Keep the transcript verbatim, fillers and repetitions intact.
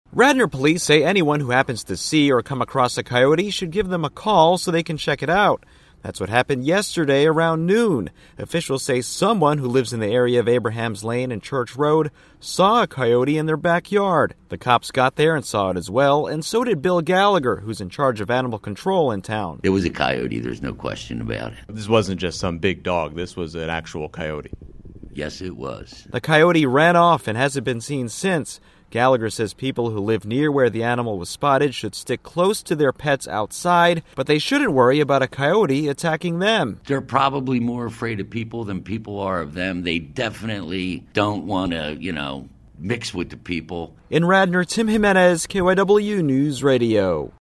Radnor police say anyone who happens to see or come across a coyote should give them a call so they can check it out. That's what happened yesterday around noon. Officials say someone who lives in the area of Abrahams Lane and Church Road saw a coyote in their backyard. The cops got there and saw it as well, and so did Bill Gallagher, who's in charge of animal control in town. It was a coyote, there's no question about it. This wasn't just some big dog, this was an actual coyote. Yes, it was. The coyote ran off and hasn't been seen since. Gallagher says people who live near where the animal was spotted should stick close to their pets outside, but they shouldn't worry about a coyote attacking them. They're probably more afraid of people than people are of them. They definitely don't want to, you know, mix with the people. In Radnor, Tim Jimenez, K Y W News Radio.